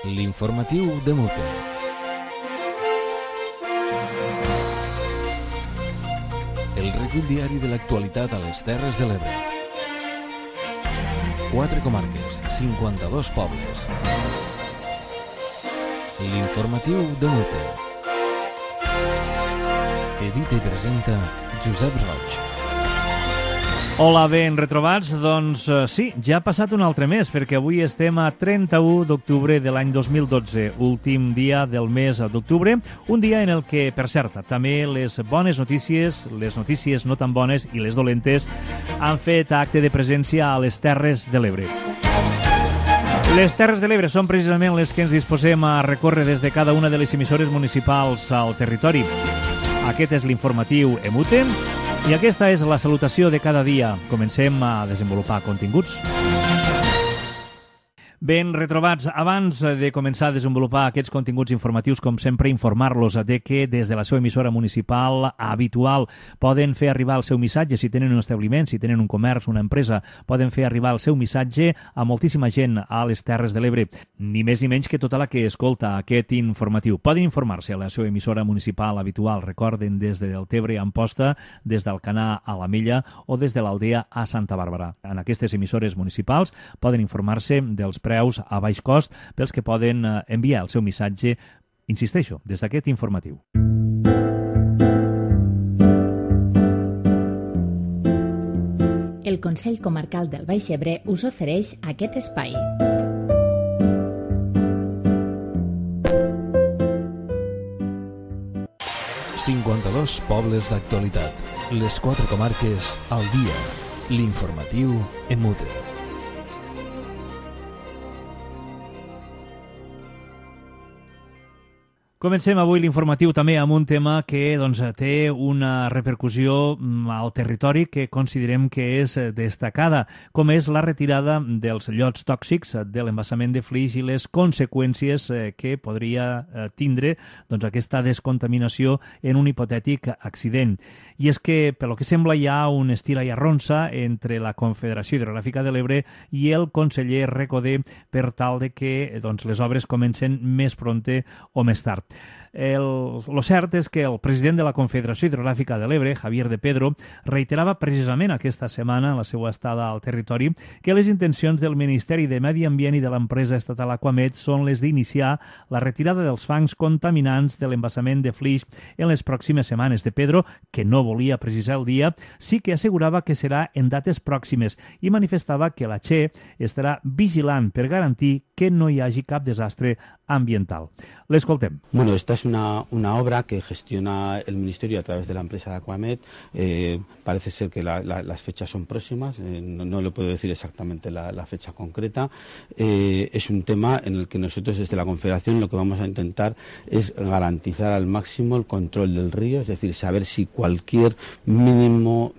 L'informatiu de Mute. El recull diari de l'actualitat a les Terres de l'Ebre. 4 comarques, 52 pobles. L'informatiu de Mute. Edita i presenta Josep Roig. Hola, ben retrobats. Doncs sí, ja ha passat un altre mes, perquè avui estem a 31 d'octubre de l'any 2012, últim dia del mes d'octubre, un dia en el que, per cert, també les bones notícies, les notícies no tan bones i les dolentes han fet acte de presència a les Terres de l'Ebre. Les Terres de l'Ebre són precisament les que ens disposem a recórrer des de cada una de les emissores municipals al territori. Aquest és l'informatiu EMUTE i aquesta és la salutació de cada dia. Comencem a desenvolupar continguts. Ben retrobats. Abans de començar a desenvolupar aquests continguts informatius, com sempre, informar-los de que des de la seva emissora municipal habitual poden fer arribar el seu missatge si tenen un establiment, si tenen un comerç, una empresa, poden fer arribar el seu missatge a moltíssima gent a les Terres de l'Ebre, ni més ni menys que tota la que escolta aquest informatiu. Poden informar-se a la seva emissora municipal habitual, recorden, des de Deltebre a Amposta, des d'Alcanar a la Mella o des de l'Aldea a Santa Bàrbara. En aquestes emissores municipals poden informar-se dels preus a baix cost pels que poden enviar el seu missatge, insisteixo, des d'aquest informatiu. El Consell Comarcal del Baix Ebre us ofereix aquest espai. «52 pobles d'actualitat. Les 4 comarques al dia. L'informatiu EMUTE». Comencem avui l'informatiu també amb un tema que té una repercussió al territori que considerem que és destacada, com és la retirada dels llots tòxics de l'embassament de Flix i les conseqüències que podria tindre aquesta descontaminació en un hipotètic accident. I és que, pel que sembla, hi ha un estira i arronsa entre la Confederació Hidrogràfica de l'Ebre i el conseller Recoder per tal de que les obres comencen més prompte o més tard. Lo cert és que el president de la Confederació Hidrogràfica de l'Ebre, Javier de Pedro, reiterava precisament aquesta setmana, en la seva estada al territori, que les intencions del Ministeri de Medi Ambient i de l'empresa estatal Aquamed són les d'iniciar la retirada dels fangs contaminants de l'embassament de Flix en les pròximes setmanes. De Pedro, que no volia precisar el dia, sí que assegurava que serà en dates pròximes i manifestava que la Che estarà vigilant per garantir que no hi hagi cap desastre ambiental. L'escoltem. Bueno, esta es una obra que gestiona el Ministerio a través de la empresa Aquamed. Parece ser que las fechas son próximas, no le puedo decir exactamente la fecha concreta. Es un tema en el que nosotros desde la Confederación lo que vamos a intentar es garantizar al máximo el control del río, es decir, saber si cualquier mínimo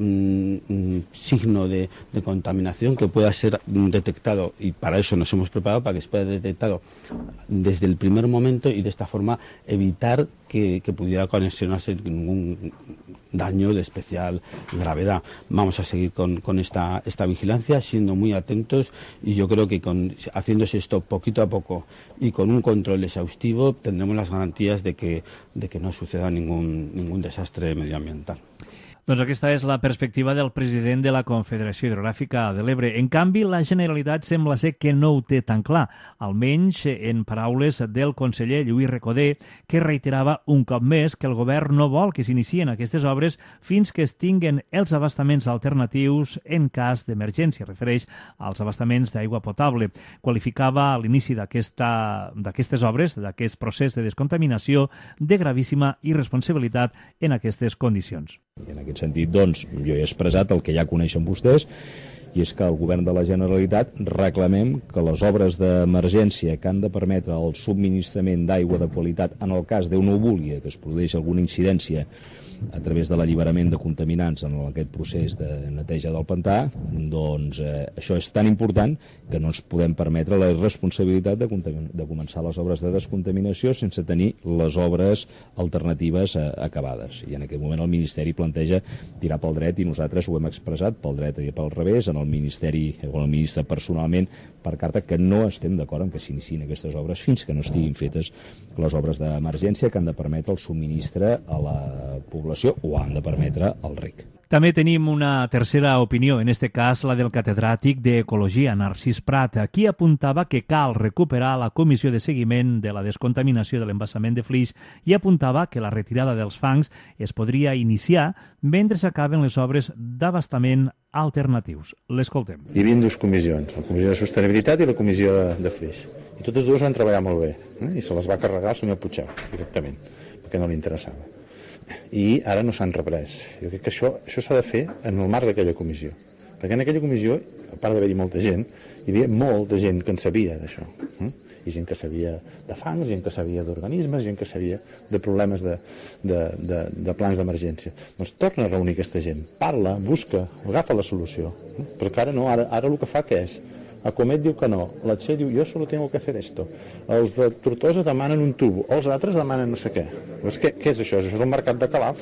signo de contaminación que pueda ser detectado, y para eso nos hemos preparado, para que se pueda detectado desde el primer momento y de esta forma evitar que pudiera ocasionarse ningún daño de especial gravedad. Vamos a seguir con esta vigilancia, siendo muy atentos, y yo creo que haciéndose esto poquito a poco y con un control exhaustivo tendremos las garantías de que no suceda ningún desastre medioambiental. Doncs aquesta és la perspectiva del president de la Confederació Hidrogràfica de l'Ebre. En canvi, la Generalitat sembla ser que no ho té tan clar, almenys en paraules del conseller Lluís Recoder, que reiterava un cop més que el govern no vol que s'inicien aquestes obres fins que es tinguen els abastaments alternatius en cas d'emergència. Refereix als abastaments d'aigua potable. Qualificava l'inici d'aquestes obres, d'aquest procés de descontaminació, de gravíssima irresponsabilitat en aquestes condicions. I en aquest sentit, jo he expressat el que ja coneixen vostès, i és que el govern de la Generalitat reclamem que les obres d'emergència que han de permetre el subministrament d'aigua de qualitat en el cas d'una ovúlia, que es produeix alguna incidència a través de l'alliberament de contaminants en aquest procés de neteja del pantà, doncs això és tan important que no ens podem permetre la irresponsabilitat de començar les obres de descontaminació sense tenir les obres alternatives acabades. I en aquest moment el Ministeri planteja tirar pel dret, i nosaltres ho hem expressat pel dret i pel revés, en el Ministeri, o el ministre personalment, per carta, que no estem d'acord en que s'iniciïn aquestes obres fins que no estiguin fetes les obres d'emergència que han de permetre el subministre a la població o han de permetre al RIC. També tenim una tercera opinió, en este cas la del catedràtic d'Ecologia, Narcís Prat, qui apuntava que cal recuperar la comissió de seguiment de la descontaminació de l'embassament de Flix i apuntava que la retirada dels fangs es podria iniciar mentre s'acaben les obres d'abastament alternatius. L'escoltem. Hi havia dues comissions, la comissió de sostenibilitat i la comissió de Flix. I totes dues van treballar molt bé, i se les va carregar el senyor Puigdemont directament, perquè no li interessava. I ara no s'han reprès. Jo crec que això s'ha de fer en el marc d'aquella comissió. Perquè en aquella comissió, a part d'haver-hi molta gent, hi havia molta gent que en sabia d'això. I gent que sabia de fangs, gent que sabia d'organismes, gent que sabia de problemes de plans d'emergència. Doncs torna a reunir aquesta gent, parla, busca, agafa la solució. Però que ara no, ara el que fa què és? Acomet diu que no, la Txell diu jo solo tengo que hacer esto, els de Tortosa demanen un tubo, els altres demanen no sé què. Doncs què és això? Això és el mercat de Calaf.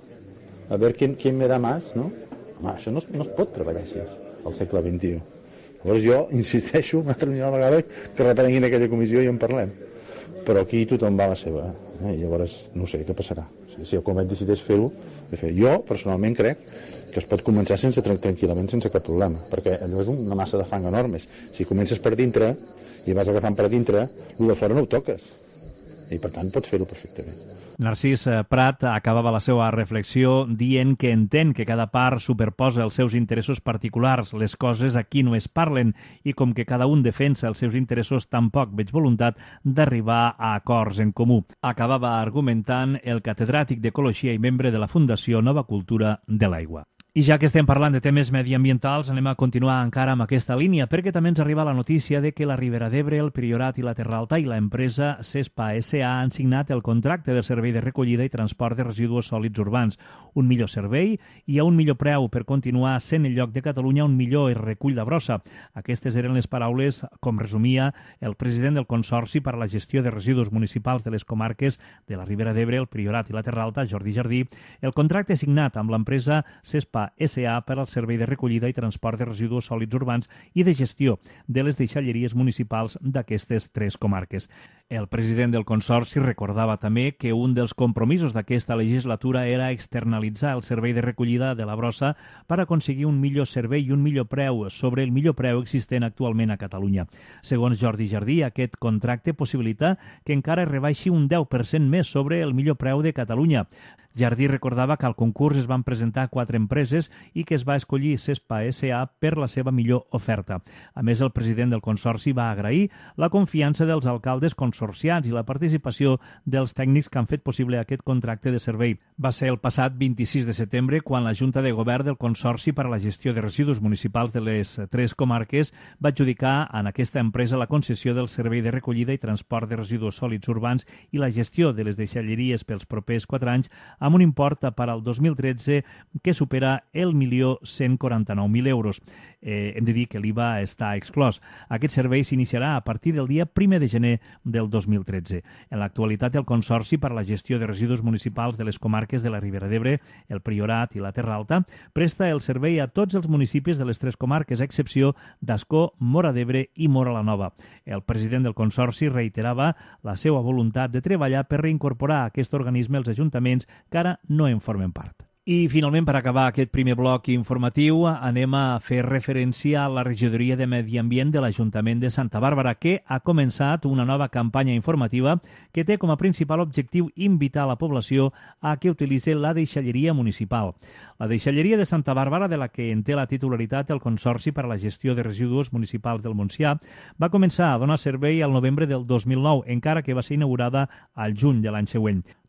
A veure quién me da más, no? Home, això no es pot treballar així al segle XXI. Llavors jo insisteixo una altra vegada que reparenguin aquella comissió i en parlem. Però aquí tothom va a la seva. I llavors no sé què passarà. Si el Comet decideix fer-ho, jo personalment crec que es pot començar tranquil·lament sense cap problema, perquè allò és una massa de fang enormes. Si comences per dintre i vas agafant per dintre, el de fora no ho toques. I per tant pots fer-ho perfectament. Narcís Prat acabava la seva reflexió dient que entén que cada part superposa els seus interessos particulars, les coses aquí no es parlen, i com que cada un defensa els seus interessos, tampoc veig voluntat d'arribar a acords en comú. Acabava argumentant el catedràtic d'Ecologia i membre de la Fundació Nova Cultura de l'Aigua. I ja que estem parlant de temes mediambientals, anem a continuar encara amb aquesta línia, perquè també ens arriba la notícia de que la Ribera d'Ebre, el Priorat i la Terra Alta i l'empresa CESPA S.A. han signat el contracte de servei de recollida i transport de residus sòlids urbans. Un millor servei i a un millor preu per continuar sent el lloc de Catalunya on millor es recull la brossa. Aquestes eren les paraules, com resumia el president del Consorci per a la Gestió de Residus Municipals de les comarques de la Ribera d'Ebre, el Priorat i la Terra Alta, Jordi Jardí, el contracte signat amb l'empresa CESPA S.A. per al servei de recollida i transport de residus sòlids urbans i de gestió de les deixalleries municipals d'aquestes tres comarques. El president del Consorci recordava també que un dels compromisos d'aquesta legislatura era externalitzar el servei de recollida de la brossa per aconseguir un millor servei i un millor preu sobre el millor preu existent actualment a Catalunya. Segons Jordi Jardí, aquest contracte possibilita que encara es rebaixi un 10% més sobre el millor preu de Catalunya. Jardí recordava que al concurs es van presentar 4 empreses i que es va escollir CESPA S.A. per la seva millor oferta. A més, el president del Consorci va agrair la confiança dels alcaldes consorciats i la participació dels tècnics que han fet possible aquest contracte de servei. Va ser el passat 26 de setembre quan la Junta de Govern del Consorci per a la Gestió de Residus Municipals de les 3 comarques va adjudicar en aquesta empresa la concessió del servei de recollida i transport de residus sòlids urbans i la gestió de les deixalleries pels propers 4 anys amb un import per al 2013 que supera el 1.149.000 euros. Hem de dir que l'IVA està exclòs. Aquest servei s'iniciarà a partir del dia 1 de gener del 2013. En l'actualitat, el Consorci per a la Gestió de Residus Municipals de les comarques de la Ribera d'Ebre, el Priorat i la Terra Alta presta el servei a tots els municipis de les 3 comarques, a excepció d'Ascó, Móra d'Ebre i Móra la Nova. El president del Consorci reiterava la seva voluntat de treballar per reincorporar a aquest organisme els ajuntaments que ara no en formen part. I, finalment, per acabar aquest primer bloc informatiu, anem a fer referència a la regidoria de Medi Ambient de l'Ajuntament de Santa Bàrbara, que ha començat una nova campanya informativa que té com a principal objectiu invitar la població a que utilitzi la deixalleria municipal. La deixalleria de Santa Bàrbara, de la que en té la titularitat el Consorci per a la Gestió de Residus Municipals del Montsià, va començar a donar servei al novembre del 2009, encara que va ser inaugurada al juny de l'any següent.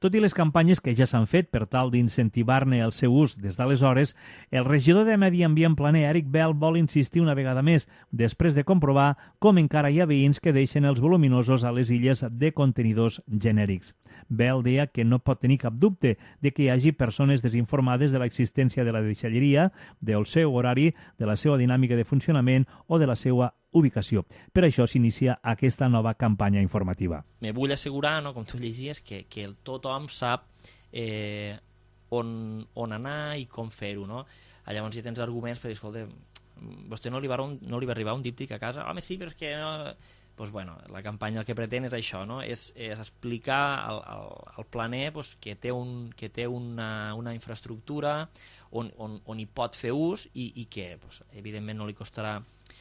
Tot i les campanyes que ja s'han fet per tal d'incentivar-ne el seu ús des d'aleshores, el regidor de Medi Ambient Planer, Eric Bell, vol insistir una vegada més, després de comprovar com encara hi ha veïns que deixen els voluminosos a les illes de contenidors genèrics. Bell deia que no pot tenir cap dubte de que hi hagi persones desinformades de l'existència de la deixalleria, del seu horari, de la seva dinàmica de funcionament o de la seva ubicació. Per això s'inicia aquesta nova campanya informativa. Me vull assegurar, no, com tu llegies, que tothom sap on anar i com fer-ho, no? Llavors ja tens arguments per dir, escolta, vostè no li va arribar un díptic a casa? Home, sí, però és que no... Pues bueno, la campanya el que pretén és això, no? És explicar al planer pues, que té una infraestructura on hi pot fer ús i que pues, evidentment no li costarà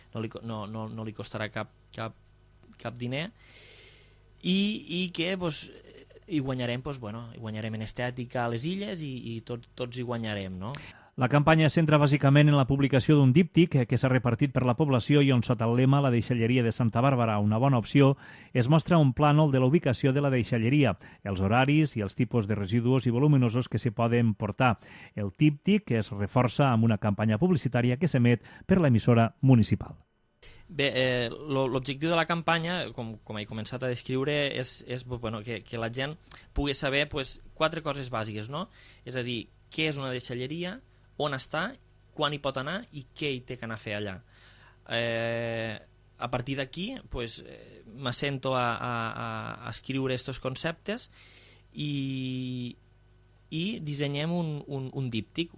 cap diner i que pues, hi guanyarem, pues, bueno, hi guanyarem en estètica a les illes i tots hi guanyarem, no? La campanya es centra bàsicament en la publicació d'un díptic que s'ha repartit per la població i on sota el lema «La deixalleria de Santa Bàrbara, una bona opció» es mostra un plànol de la ubicació de la deixalleria, els horaris i els tipus de residus i voluminosos que s'hi poden portar. El díptic es reforça amb una campanya publicitària que s'emet per l'emissora municipal. Bé, l'objectiu de la campanya, com he començat a descriure, és bueno, que la gent pugui saber pues, 4 coses bàsiques, no? És a dir, què és una deixalleria, on està, quan hi pot anar i què hi té que anar a fer allà. A partir d'aquí pues, m'assento a escriure aquests conceptes i dissenyem un díptic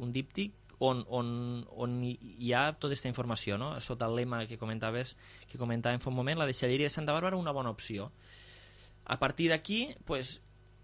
on hi ha tota aquesta informació, no? Sota el lema que comentàvem fa un moment, la deixalleria de Santa Bàrbara, una bona opció. A partir d'aquí, pues,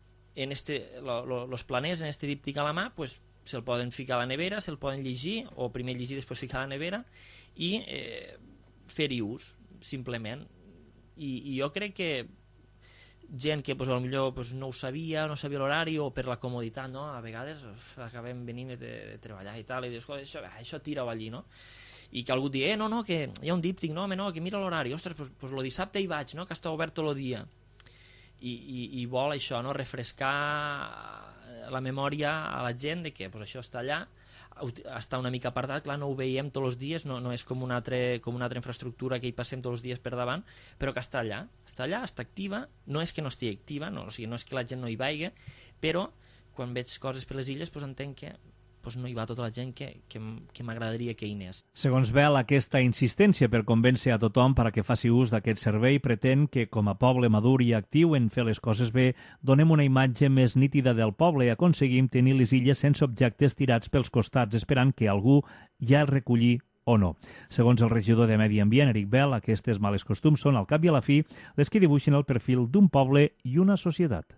los planers en este díptic a la mà, pues, se'l poden ficar a la nevera, se'l poden llegir, o primer llegir, després ficar a la nevera, i fer-hi ús, simplement. I jo crec que gent que potser pues, no ho sabia, no sabia l'horari, o per la comoditat, no? A vegades acabem venint de treballar i tal, i dius, això tira-ho allí, no? I que algú digui, no, que hi ha un díptic, no, que mira l'horari, ostres, pues el dissabte hi vaig, no? Que està obert tot el dia. I vol això, no? Refrescar la memòria a la gent de que pues, això està allà, està una mica apartat, clar, no ho veiem tots els dies, no és com una altra infraestructura que hi passem tots els dies per davant, però que està allà, està activa, no és que no estigui activa, no, o sigui, no és que la gent no hi vagi, però quan veig coses per les illes pues, entenc que pues, no hi va tota la gent que m'agradaria que hi anés. Segons Bell, aquesta insistència per convèncer a tothom per a que faci ús d'aquest servei pretén que, com a poble madur i actiu en fer les coses bé, donem una imatge més nítida del poble i aconseguim tenir les illes sense objectes tirats pels costats, esperant que algú ja el reculli o no. Segons el regidor de Medi Ambient, Eric Bell, aquestes males costums són, al cap i a la fi, les que dibuixen el perfil d'un poble i una societat.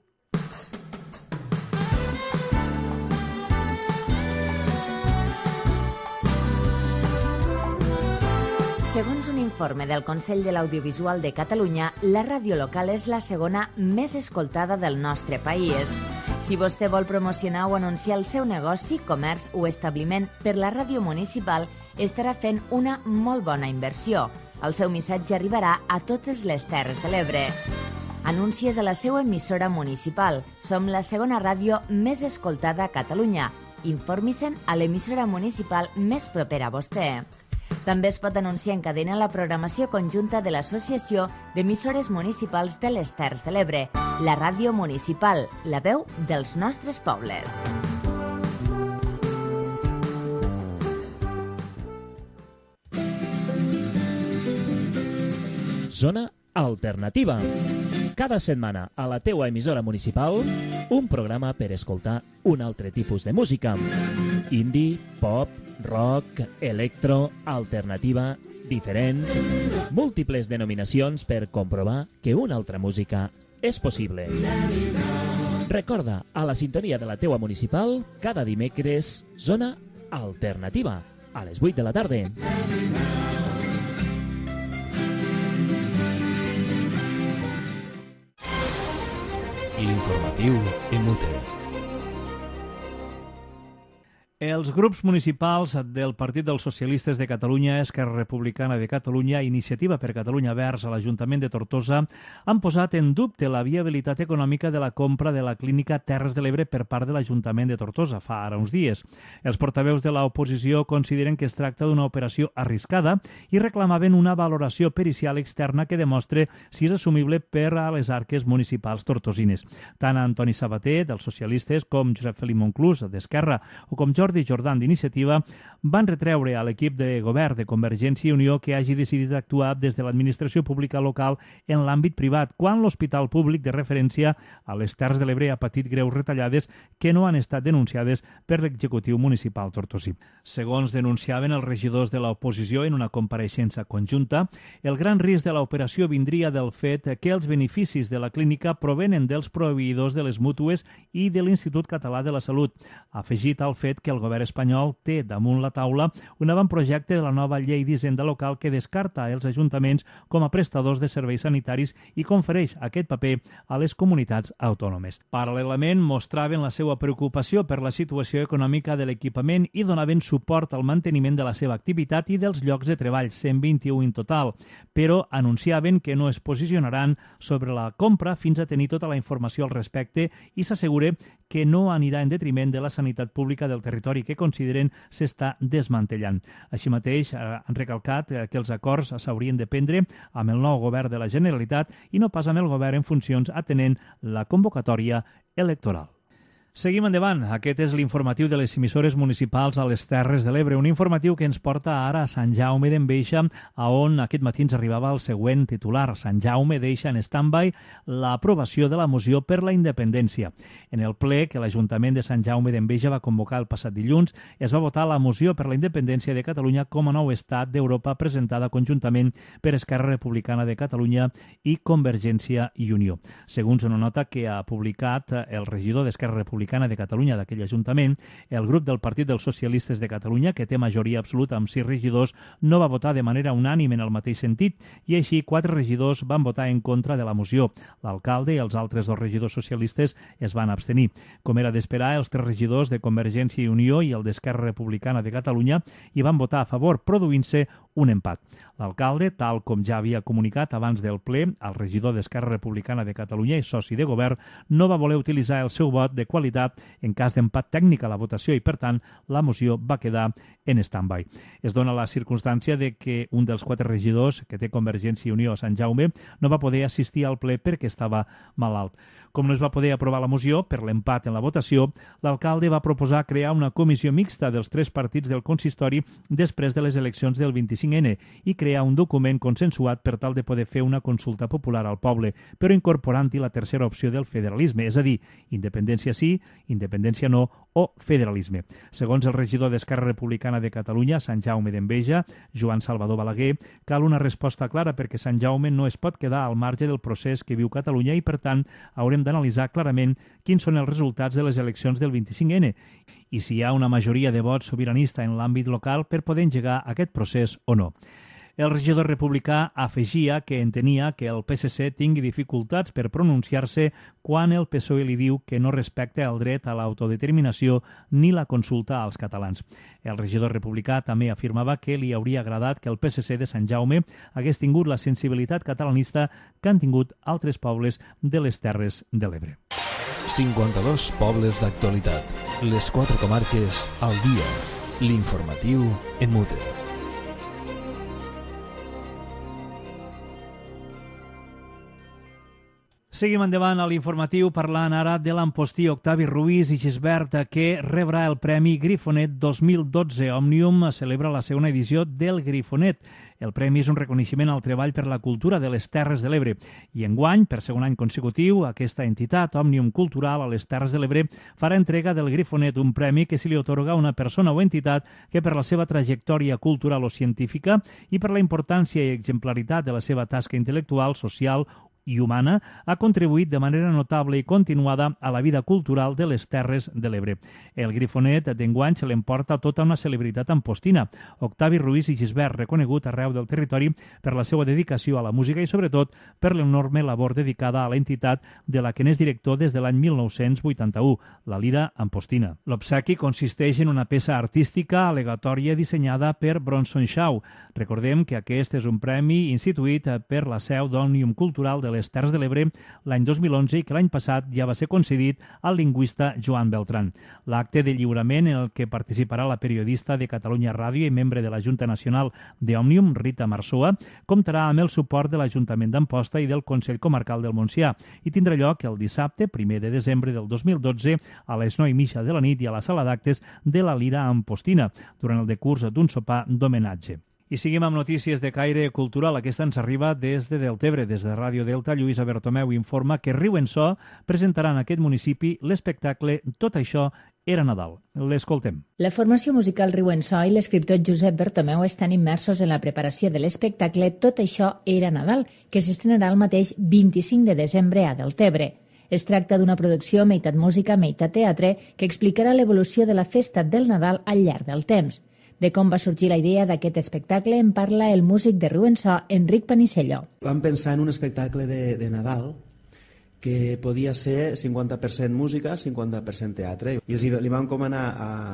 Segons un informe del Consell de l'Audiovisual de Catalunya, la ràdio local és la segona més escoltada del nostre país. Si vostè vol promocionar o anunciar el seu negoci, comerç o establiment per la ràdio municipal, estarà fent una molt bona inversió. El seu missatge arribarà a totes les Terres de l'Ebre. Anuncies a la seva emissora municipal. Som la segona ràdio més escoltada a Catalunya. Informi-se'n a l'emissora municipal més propera a vostè. També es pot anunciar en cadena la programació conjunta de l'Associació d'Emissores Municipals de les Terres de l'Ebre, la ràdio municipal, la veu dels nostres pobles. Zona Alternativa. Cada setmana a la teua emissora municipal, un programa per escoltar un altre tipus de música. Indie, pop, rock, electro, alternativa, diferent... Múltiples denominacions per comprovar que una altra música és possible. Recorda, a la sintonia de la teua municipal, cada dimecres, Zona Alternativa, a les 8 de la tarda. L'informatiu en UTE. Els grups municipals del Partit dels Socialistes de Catalunya, Esquerra Republicana de Catalunya i Iniciativa per Catalunya Verds a l'Ajuntament de Tortosa han posat en dubte la viabilitat econòmica de la compra de la clínica Terres de l'Ebre per part de l'Ajuntament de Tortosa fa ara uns dies. Els portaveus de l'oposició consideren que es tracta d'una operació arriscada i reclamaven una valoració pericial externa que demostre si és assumible per a les arques municipals tortosines. Tant Antoni Sabater, dels socialistes, com Josep Felip Monclús, d'Esquerra, o com Jordi Jordan, d'Iniciativa, van retreure a l'equip de govern de Convergència i Unió que hagi decidit actuar des de l'administració pública local en l'àmbit privat, quan l'hospital públic de referència a les Terres de l'Ebre ha patit greus retallades que no han estat denunciades per l'executiu municipal tortosí. Segons denunciaven els regidors de l'oposició en una compareixença conjunta, el gran risc de l'operació vindria del fet que els beneficis de la clínica provenen dels proveïdors de les mútues i de l'Institut Català de la Salut, afegit al fet que el govern espanyol té damunt la taula un avantprojecte de la nova llei d'Hisenda local que descarta els ajuntaments com a prestadors de serveis sanitaris i confereix aquest paper a les comunitats autònomes. Paral·lelament, mostraven la seva preocupació per la situació econòmica de l'equipament i donaven suport al manteniment de la seva activitat i dels llocs de treball, 121 en total, però anunciaven que no es posicionaran sobre la compra fins a tenir tota la informació al respecte i s'assegura que no anirà en detriment de la sanitat pública del territori que consideren s'està desmantellant. Així mateix, han recalcat que els acords s'haurien de prendre amb el nou govern de la Generalitat i no pas amb el govern en funcions atenent la convocatòria electoral. Seguim endavant. Aquest és l'informatiu de les emissores municipals a les Terres de l'Ebre, un informatiu que ens porta ara a Sant Jaume d'Enveja, on aquest matí ens arribava el següent titular. Sant Jaume deixa en stand-by l'aprovació de la moció per la independència. En el ple que l'Ajuntament de Sant Jaume d'Enveja va convocar el passat dilluns, es va votar la moció per la independència de Catalunya com a nou estat d'Europa presentada conjuntament per Esquerra Republicana de Catalunya i Convergència i Unió. Segons una nota que ha publicat el regidor d'Esquerra Republicana de Catalunya d'aquell Ajuntament, el grup del Partit dels Socialistes de Catalunya, que té majoria absoluta amb 6 regidors, no va votar de manera unànime en el mateix sentit i així 4 regidors van votar en contra de la moció. L'alcalde i els altres 2 regidors socialistes es van abstenir. Com era d'esperar, els 3 regidors de Convergència i Unió i el d'Esquerra Republicana de Catalunya hi van votar a favor, produint-se un empat. L'alcalde, tal com ja havia comunicat abans del ple, el regidor d'Esquerra Republicana de Catalunya i soci de govern, no va voler utilitzar el seu vot de qualitat en cas d'empat tècnic a la votació i, per tant, la moció va quedar en stand-by. Es dona la circumstància de que un dels 4 regidors que té Convergència i Unió a Sant Jaume no va poder assistir al ple perquè estava malalt. Com no es va poder aprovar la moció per l'empat en la votació, l'alcalde va proposar crear una comissió mixta dels 3 partits del consistori després de les eleccions del 25N i crear un document consensuat per tal de poder fer una consulta popular al poble, però incorporant-hi la tercera opció del federalisme, és a dir, independència sí, independència no o federalisme. Segons el regidor d'Esquerra Republicana de Catalunya, Sant Jaume d'Enveja, Joan Salvador Balaguer, cal una resposta clara perquè Sant Jaume no es pot quedar al marge del procés que viu Catalunya i, per tant, haurem d'analitzar clarament quins són els resultats de les eleccions del 25N i si hi ha una majoria de vots sobiranista en l'àmbit local per poder engegar aquest procés o no. El regidor republicà afegia que entenia que el PSC tingui dificultats per pronunciar-se quan el PSOE li diu que no respecta el dret a l'autodeterminació ni la consulta als catalans. El regidor republicà també afirmava que li hauria agradat que el PSC de Sant Jaume hagués tingut la sensibilitat catalanista que han tingut altres pobles de les Terres de l'Ebre. 52 pobles d'actualitat. Les 4 comarques al dia. L'informatiu en mute. Seguim endavant a l'informatiu parlant ara de l'Ampostí Octavi Ruiz i Gisbert, que rebrà el Premi Grifonet 2012. Òmnium celebra la segona edició del Grifonet. El premi és un reconeixement al treball per la cultura de les Terres de l'Ebre. I enguany, per segon any consecutiu, aquesta entitat, Òmnium Cultural a les Terres de l'Ebre, farà entrega del Grifonet, un premi que se li atorga a una persona o entitat que per la seva trajectòria cultural o científica i per la importància i exemplaritat de la seva tasca intel·lectual, social i humana, ha contribuït de manera notable i continuada a la vida cultural de les Terres de l'Ebre. El Grifonet d'enguany se l'emporta tota una celebritat ampostina. Octavi Ruiz i Gisbert, reconegut arreu del territori per la seva dedicació a la música i, sobretot, per l'enorme labor dedicada a l'entitat de la que n'és director des de l'any 1981, la Lira Ampostina. L'obsequi consisteix en una peça artística alegatòria dissenyada per Bronson Shaw. Recordem que aquest és un premi instituït per la seu d'Òmnium Cultural de les Terres de l'Ebre l'any 2011 i que l'any passat ja va ser concedit al lingüista Joan Beltran. L'acte de lliurament en el que participarà la periodista de Catalunya Ràdio i membre de la Junta Nacional d'Òmnium, Rita Marsoa, comptarà amb el suport de l'Ajuntament d'Amposta i del Consell Comarcal del Montsià i tindrà lloc el dissabte 1 de desembre del 2012 a les 9:30 de la nit i a la sala d'actes de la Lira Ampostina durant el decurs d'un sopar d'homenatge. I seguim amb notícies de caire cultural. Aquesta ens arriba des de Deltebre. Des de Ràdio Delta, Lluïsa Bertomeu informa que Riu en So presentarà en aquest municipi l'espectacle Tot això era Nadal. L'escoltem. La formació musical Riu en So i l'escriptor Josep Bertomeu estan immersos en la preparació de l'espectacle Tot això era Nadal, que s'estrenarà el mateix 25 de desembre a Deltebre. Es tracta d'una producció meitat música, meitat teatre, que explicarà l'evolució de la festa del Nadal al llarg del temps. De com va sorgir la idea d'aquest espectacle en parla el músic de Riu en So, Enric Panicello. Vam pensar en un espectacle de Nadal que podia ser 50% música, 50% teatre. I li vam encomanar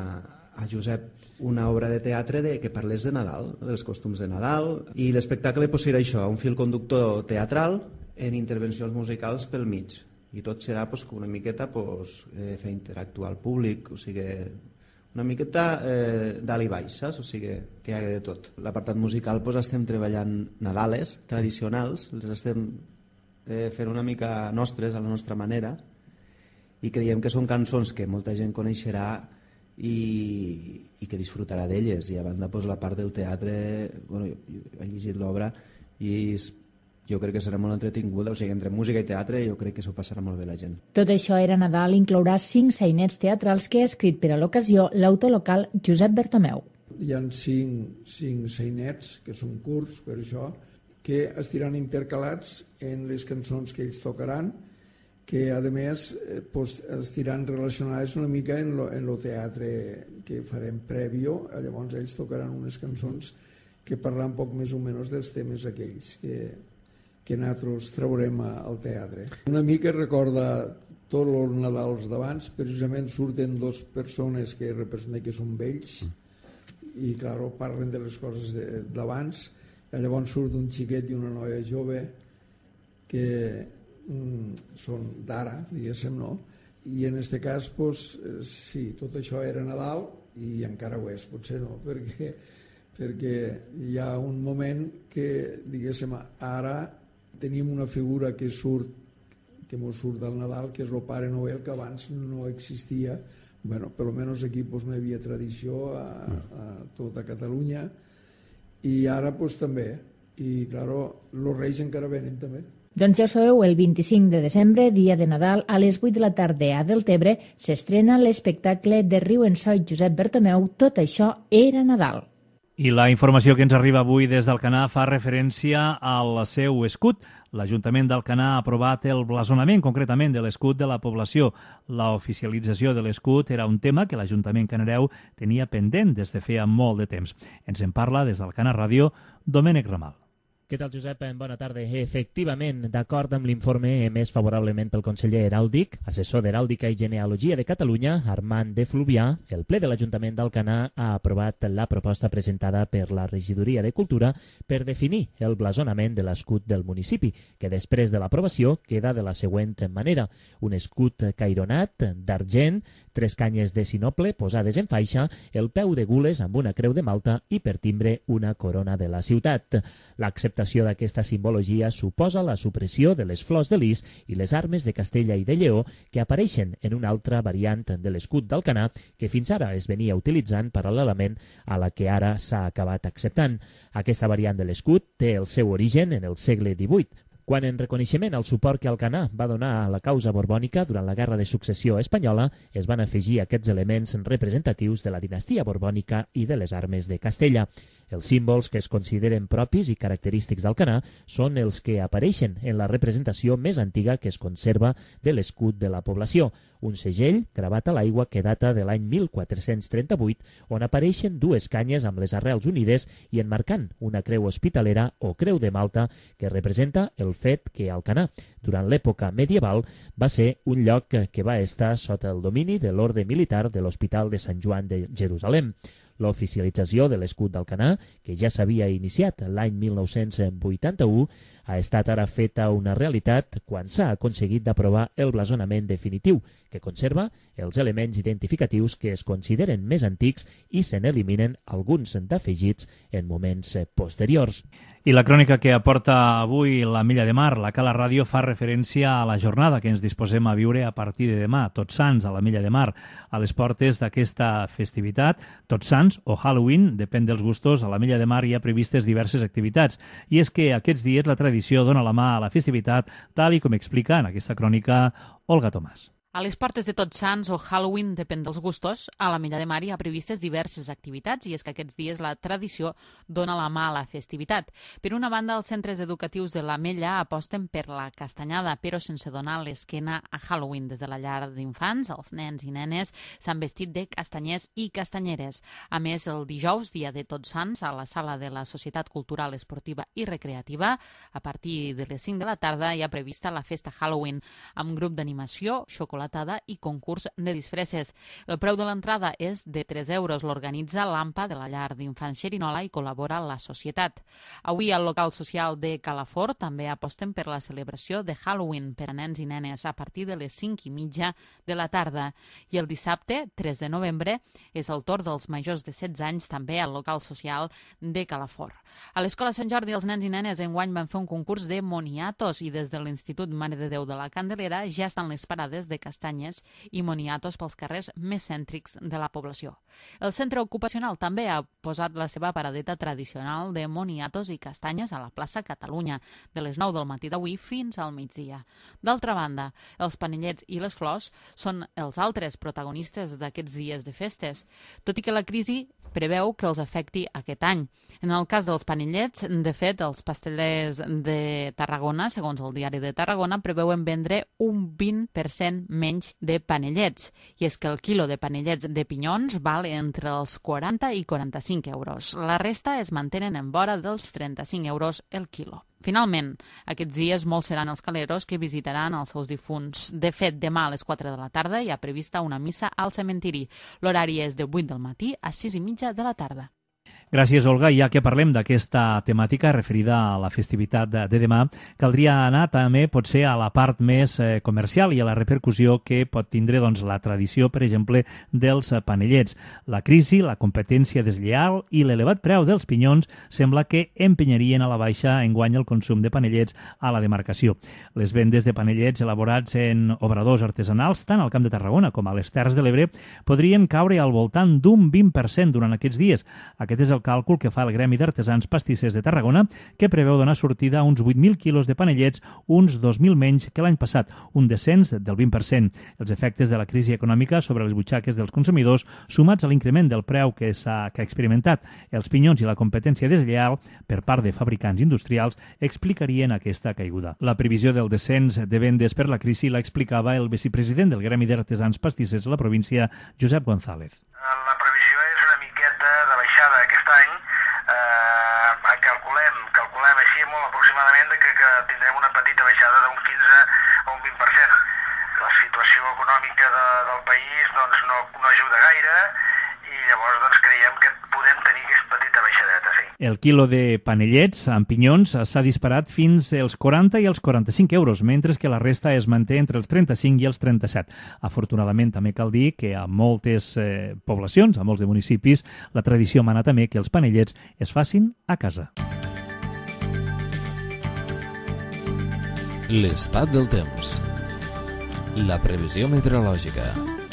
a Josep una obra de teatre que parlés de Nadal, dels costums de Nadal, i l'espectacle serà això, un fil conductor teatral en intervencions musicals pel mig. I tot serà una miqueta fer interactuar al públic, o sigui, una miqueta dalt i baix, saps? O sigui, que hi ha de tot. L'apartat musical estem treballant Nadales tradicionals, les estem fent una mica nostres, a la nostra manera, i creiem que són cançons que molta gent coneixerà i que disfrutarà d'elles. I a banda, la part del teatre, jo he llegit l'obra i jo crec que serà molt entretinguda, o sigui, entre música i teatre jo crec que s'ho passarà molt bé la gent. Tot això era Nadal inclourà 5 sainets teatrals que ha escrit per a l'ocasió l'autor local Josep Bertomeu. Hi ha 5 sainets, que són curts per això, que estiran intercalats en les cançons que ells tocaran, que a més estiran relacionades una mica en el teatre que farem prèvio. Llavors ells tocaran unes cançons que parlen poc més o menys dels temes aquells que nosaltres traurem al teatre. Una mica recorda tots els Nadals d'abans, precisament surten 2 persones que representen que són vells i, clar, parlen de les coses d'abans. Llavors surt un xiquet i una noia jove que són d'ara, diguéssim, no? I en aquest cas, sí, tot això era Nadal i encara ho és, potser no, perquè hi ha un moment que, diguéssim, ara tenim una figura que mos surt del Nadal, que és el Pare Noel, que abans no existia. Bueno, per almenys aquí no hi havia tradició a tota Catalunya, i ara també. I, clar, els Reis encara venen també. Doncs ja ho sabeu, el 25 de desembre, dia de Nadal, a les 8 de la tarda a Deltebre, s'estrena l'espectacle de Riu en So i Josep Bertomeu, Tot això era Nadal. I la informació que ens arriba avui des d'Alcanar fa referència al seu escut. L'Ajuntament d'Alcanar ha aprovat el blasonament, concretament, de l'escut de la població. La oficialització de l'escut era un tema que l'Ajuntament canareu tenia pendent des de feia molt de temps. Ens en parla des d'Alcanar Ràdio, Domènec Ramal. Què tal, Josep? Bona tarda. Efectivament, d'acord amb l'informe emès favorablement pel conseller heràldic, assessor d'Heràldica i Genealogia de Catalunya, Armand de Fluvià, el ple de l'Ajuntament d'Alcanar ha aprovat la proposta presentada per la Regidoria de Cultura per definir el blasonament de l'escut del municipi, que després de l'aprovació queda de la següent manera. Un escut caironat d'argent, 3 canyes de sinople posades en faixa, el peu de gules amb una creu de Malta i per timbre una corona de la ciutat. L'acceptació d'aquesta simbologia suposa la supressió de les flors de lis i les armes de Castella i de Lleó que apareixen en una altra variant de l'escut d'Alcanar que fins ara es venia utilitzant paral·lelament a la que ara s'ha acabat acceptant. Aquesta variant de l'escut té el seu origen en el segle XVIII, Quan en reconeixement al suport que Alcanar va donar a la causa borbònica durant la Guerra de Successió espanyola, es van afegir aquests elements representatius de la dinastia borbònica i de les armes de Castella. Els símbols que es consideren propis i característics d'Alcanar són els que apareixen en la representació més antiga que es conserva de l'escut de la població, un segell gravat a l'aigua que data de l'any 1438, on apareixen dues canyes amb les arrels unides i enmarcant una creu hospitalera o creu de Malta que representa el fet que Alcanar, durant l'època medieval, va ser un lloc que va estar sota el domini de l'orde militar de l'Hospital de Sant Joan de Jerusalem. L'oficialització de l'escut d'Alcanar, que ja s'havia iniciat l'any 1981, ha estat ara feta una realitat quan s'ha aconseguit d'aprovar el blasonament definitiu, que conserva els elements identificatius que es consideren més antics i se n'eliminen alguns d'afegits en moments posteriors. I la crònica que aporta avui la Milla de Mar, la Cala Ràdio, fa referència a la jornada que ens disposem a viure a partir de demà, Tots Sants, a la Milla de Mar, a les portes d'aquesta festivitat. Tots Sants o Halloween, depèn dels gustos, a la Milla de Mar hi ha previstes diverses activitats. I és que aquests dies la tradició dona la mà a la festivitat, tal i com explica en aquesta crònica Olga Tomàs. A les portes de Tots Sants o Halloween, depèn dels gustos, a la Milla de Mar hi ha previstes diverses activitats i és que aquests dies la tradició dona la mà a la festivitat. Per una banda, els centres educatius de la Mella aposten per la castanyada, però sense donar l'esquena a Halloween. Des de la llar d'infants, els nens i nenes s'han vestit de castanyers i castanyeres. A més, el dijous, dia de Tots Sants, a la sala de la Societat Cultural, Esportiva i Recreativa, a partir de les 5 de la tarda hi ha prevista la festa Halloween, amb grup d'animació, xocolatada i concurs de disfresses. El preu de l'entrada és de 3 euros. L'organitza l'AMPA de la llar d'infants Xerinola i col·labora la societat. Avui al local social de Calafort també aposten per la celebració de Halloween per a nens i nenes a partir de les 5:30 de la tarda. I el dissabte, 3 de novembre, és el torn dels majors de 16 anys també al local social de Calafort. A l'Escola Sant Jordi els nens i nenes enguany van fer un concurs de moniatos i des de l'Institut Mare de Déu de la Candelera ja estan les parades de castanyes i moniatos pels carrers més cèntrics de la població. El centre ocupacional també ha posat la seva paradeta tradicional de moniatos i castanyes a la plaça Catalunya, de les 9 del matí d'avui fins al migdia. D'altra banda, els panellets i les flors són els altres protagonistes d'aquests dies de festes, tot i que la crisi preveu que els afecti aquest any. En el cas dels panellets, de fet, els pastelers de Tarragona, segons el Diari de Tarragona, preveuen vendre un 20% menys de panellets. I és que el quilo de panellets de pinyons val entre els 40 i 45 euros. La resta es mantenen en vora dels 35 euros el quilo. Finalment, aquests dies molts seran els caleros que visitaran els seus difunts. De fet, demà a les 4 de la tarda hi ha prevista una missa al cementiri. L'horari és de 8 del matí a 6:30 de la tarda. Gràcies, Olga. Ja que parlem d'aquesta temàtica referida a la festivitat de demà, caldria anar també, potser, a la part més comercial i a la repercussió que pot tindre la tradició, per exemple, dels panellets. La crisi, la competència deslleial i l'elevat preu dels pinyons sembla que empenyerien a la baixa enguany el consum de panellets a la demarcació. Les vendes de panellets elaborats en obradors artesanals, tant al Camp de Tarragona com a les Terres de l'Ebre, podrien caure al voltant d'un 20% durant aquests dies. Aquest és el càlcul que fa el Gremi d'Artesans Pastissers de Tarragona, que preveu donar sortida a uns 8.000 quilos de panellets, uns 2.000 menys que l'any passat, un descens del 20%. Els efectes de la crisi econòmica sobre les butxaques dels consumidors, sumats a l'increment del preu que ha experimentat els pinyons i la competència deslleial per part de fabricants industrials, explicarien aquesta caiguda. La previsió del descens de vendes per la crisi la explicava el vicepresident del Gremi d'Artesans Pastissers de la província, Josep González. La previsió és una miqueta de baixada aquest any. Calculem així molt aproximadament que tindrem una petita baixada d'un 15 a un 20%. La situació econòmica del país no ajuda gaire i llavors creiem que podem tenir aquesta petita baixadeta, sí. El quilo de panellets amb pinyons s'ha disparat fins als 40 i als 45 euros, mentre que la resta es manté entre els 35 i els 37. Afortunadament, també cal dir que a moltes poblacions, a molts de municipis, la tradició mana també que els panellets es facin a casa. L'estat del temps. La previsió meteorològica.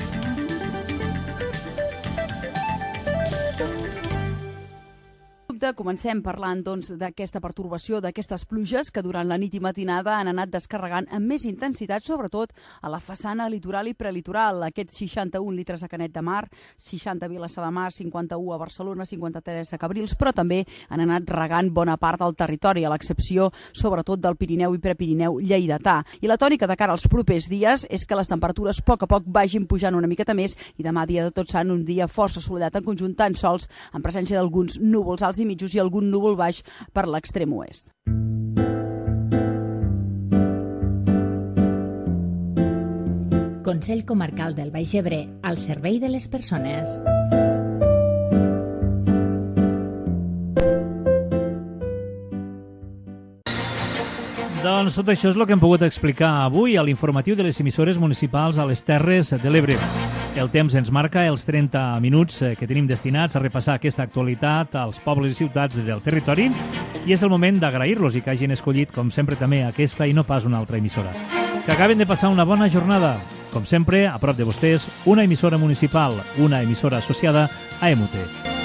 De comencem parlant d'aquesta pertorbació, d'aquestes pluges que durant la nit i matinada han anat descarregant amb més intensitat, sobretot a la façana litoral i prelitoral. Aquests 61 litres a Canet de Mar, 60 a Vilassar de Mar, 51 a Barcelona, 53 a Cabrils, però també han anat regant bona part del territori, a l'excepció sobretot del Pirineu i Prepirineu lleidatà. I la tònica de cara als propers dies és que les temperatures a poc vagin pujant una miqueta més i demà, dia de Tots Sants, un dia força assolellat en conjunt, tan sols en presència d'alguns núvols alts i mitjos i algun núvol baix per l'extrem oest. Consell Comarcal del Baix Ebre, al servei de les persones. Doncs tot això és el que hem pogut explicar avui a l'informatiu de les emissores municipals a les Terres de l'Ebre. El temps ens marca els 30 minuts que tenim destinats a repassar aquesta actualitat als pobles i ciutats del territori i és el moment d'agrair-los i que hagin escollit, com sempre, també aquesta i no pas una altra emissora. Que acaben de passar una bona jornada. Com sempre, a prop de vostès, una emissora municipal, una emissora associada a EMUTE.